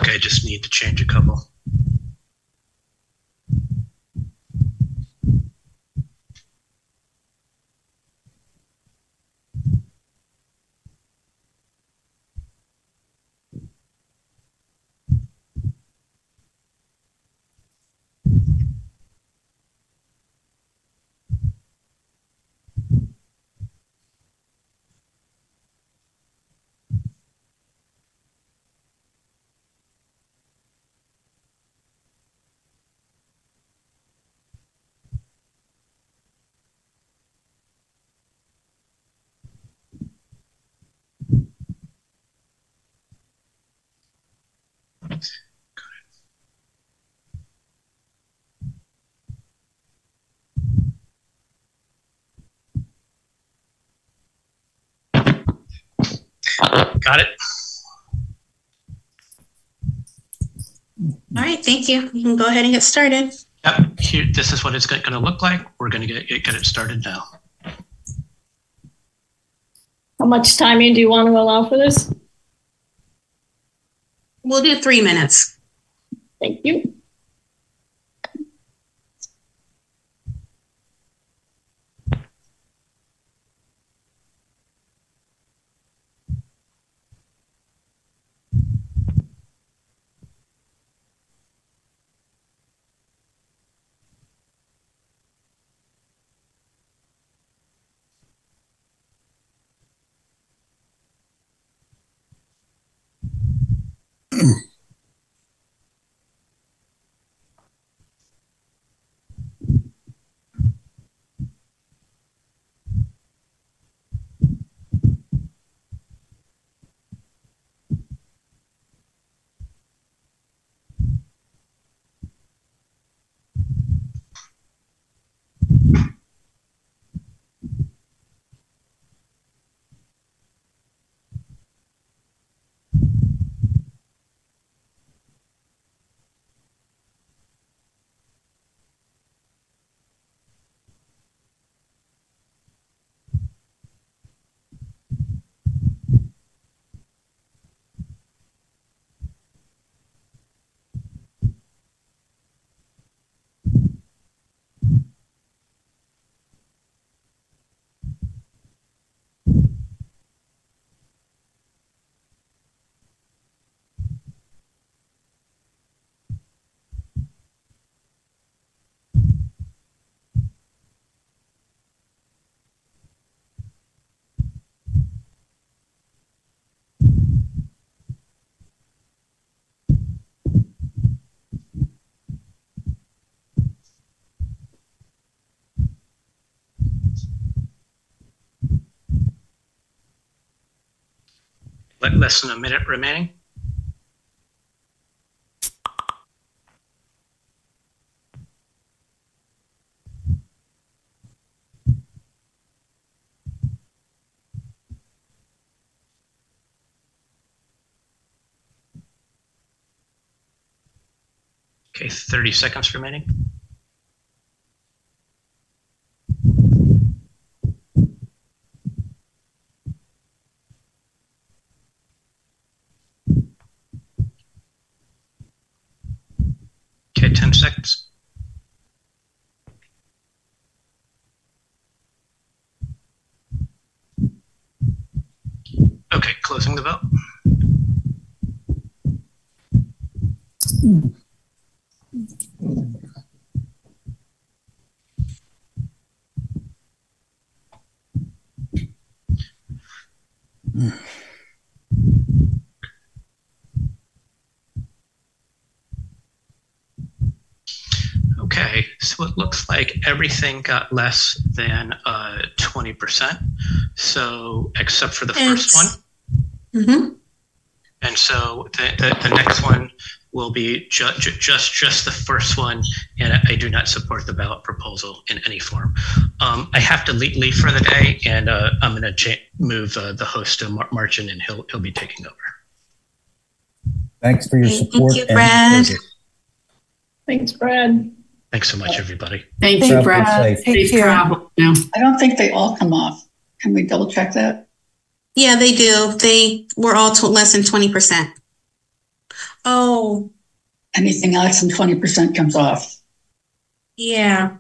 Okay, just need to change a couple. Got it. All right, thank you. You can go ahead and get started. Yep, here, this is what it's going to look like. We're going to get it started now. How much timing do you want to allow for this? We'll do 3 minutes. Thank you. Less than a minute remaining. Okay, 30 seconds remaining. Okay, 10 seconds. Okay, closing the vote. Okay, so it looks like everything got less than 20%. So, except for the first one. Mm-hmm. And so the next one will be just the first one, and I do not support the ballot proposal in any form. I have to leave for the day, and I'm going to move the host to Martin, and he'll be taking over. Thanks for your support. Thank you, Brad. Thanks, Brad. Thanks so much, everybody. Thank you, Brad. Safe travel. Yeah. I don't think they all come off. Can we double check that? Yeah, they do. They were all less than 20%. Oh. Anything less than 20% comes off. Yeah.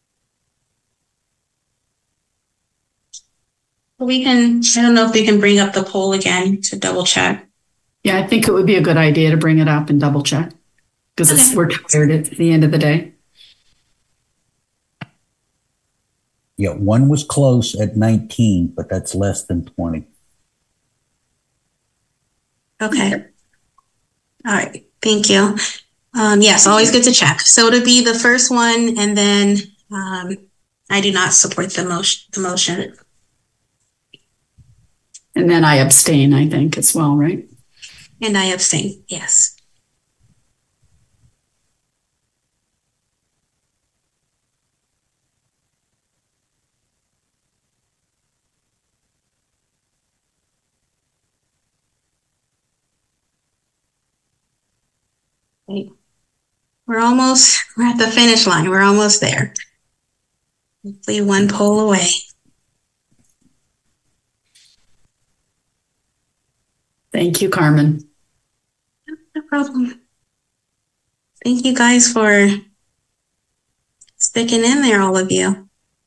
I don't know if we can bring up the poll again to double check. Yeah, I think it would be a good idea to bring it up and double check because we're tired at the end of the day. Yeah, one was close at 19, but that's less than 20. Okay. All right. Thank you. Yes, always good to check. So to be the first one, and then I do not support the motion. And then I abstain, I think, as well, right? And I abstain, yes. Okay. We're at the finish line. We're almost there. Hopefully one poll away. Thank you, Carmen. No problem. Thank you guys for sticking in there, all of you.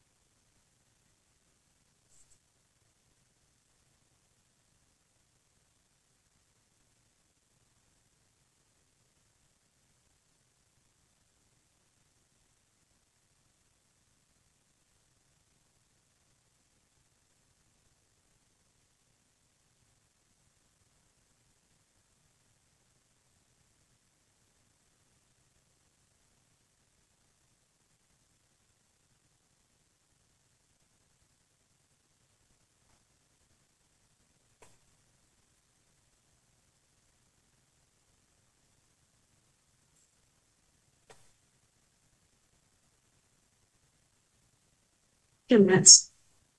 Minutes.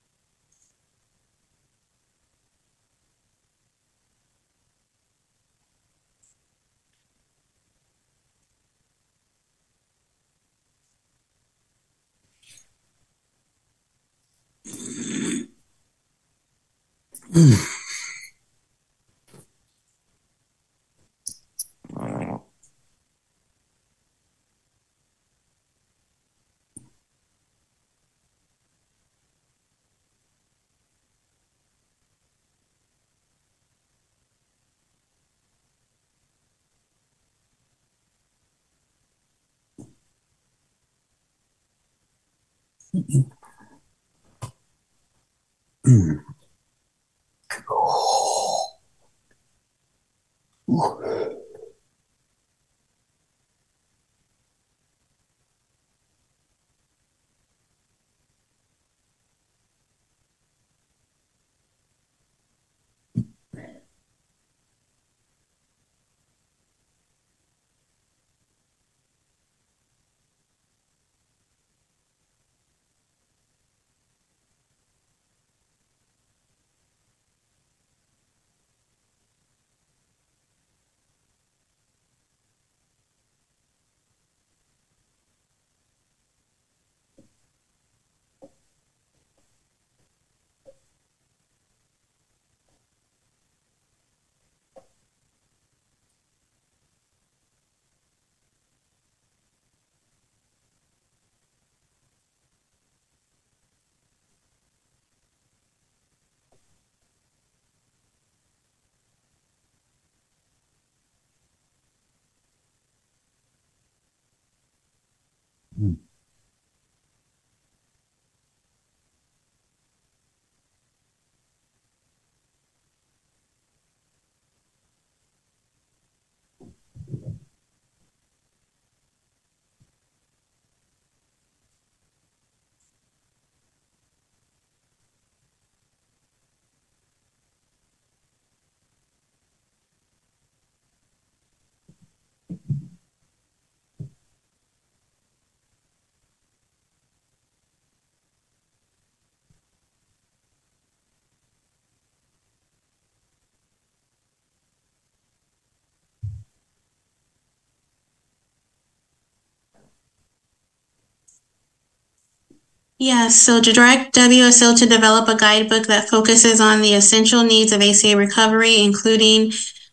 Yes, so to direct WSO to develop a guidebook that focuses on the essential needs of ACA recovery, including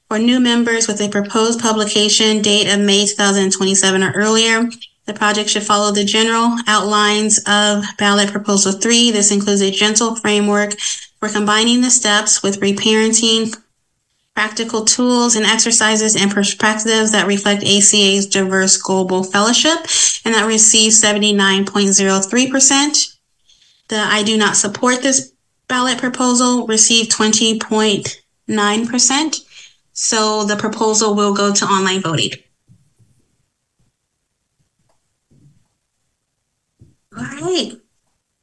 For new members with a proposed publication date of May 2027 or earlier, the project should follow the general outlines of ballot proposal 3. This includes a gentle framework for combining the steps with reparenting, practical tools and exercises and perspectives that reflect ACA's diverse global fellowship, and that received 79.03%. The I do not support this ballot proposal received 20.9%. So the proposal will go to online voting. All right.